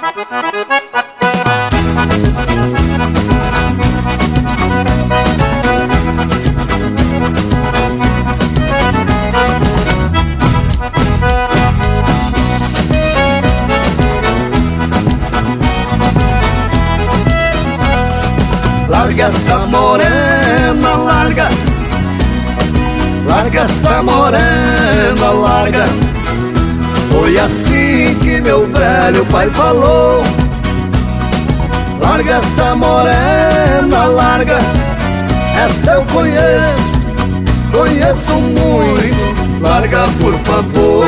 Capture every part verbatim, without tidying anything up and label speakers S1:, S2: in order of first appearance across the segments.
S1: Larga esta morena, larga. Larga esta morena, larga. Foi assim que meu velho pai falou. Larga esta morena, larga. Esta eu conheço, conheço muito. Larga, por favor.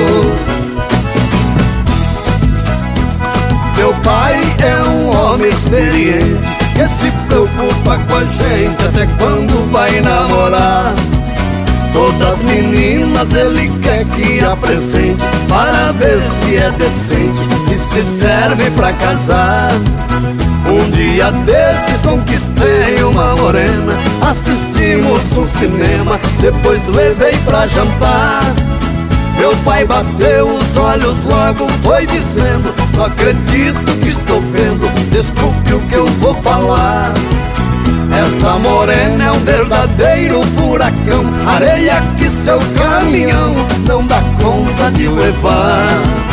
S1: Meu pai é um homem experiente, que se preocupa com a gente até quando vai namorar. Todas as meninas ele quer que apresente, para ver se é decente e se serve pra casar. Um dia desses conquistei uma morena, assistimos um cinema, depois levei pra jantar. Meu pai bateu os olhos logo, foi dizendo: não acredito que estou vendo, desculpe o que eu vou falar. Esta morena é um verdadeiro furacão, areia que seu caminhão não dá conta de levar.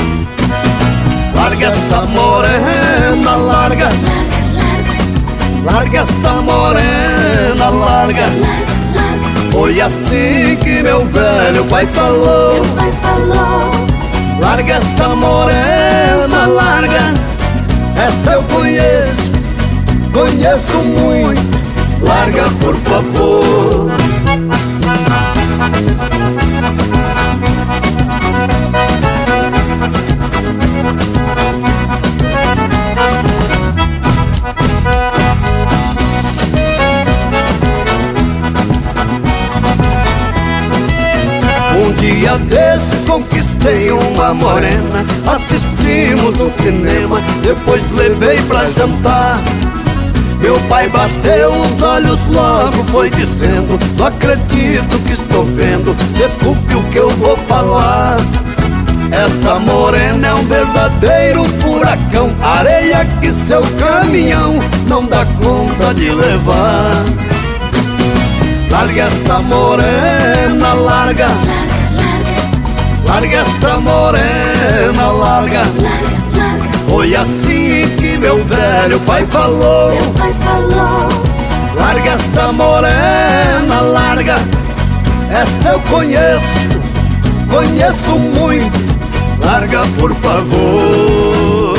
S1: Larga esta morena, larga. Larga esta morena, larga. Foi assim que meu velho pai falou. Larga esta morena, larga. Esta eu conheço, conheço muito. Larga, por favor. Um dia desses conquistei uma morena, assistimos um cinema, depois levei pra jantar. Meu pai bateu os olhos logo, foi dizendo: não acredito que estou vendo, desculpe o que eu vou falar. Esta morena é um verdadeiro furacão, areia que seu caminhão não dá conta de levar. Larga esta morena, larga. Larga esta morena, larga. Foi assim que meu velho pai falou.
S2: Meu pai falou.
S1: Larga esta morena, larga. Esta eu conheço, conheço muito. Larga, por favor.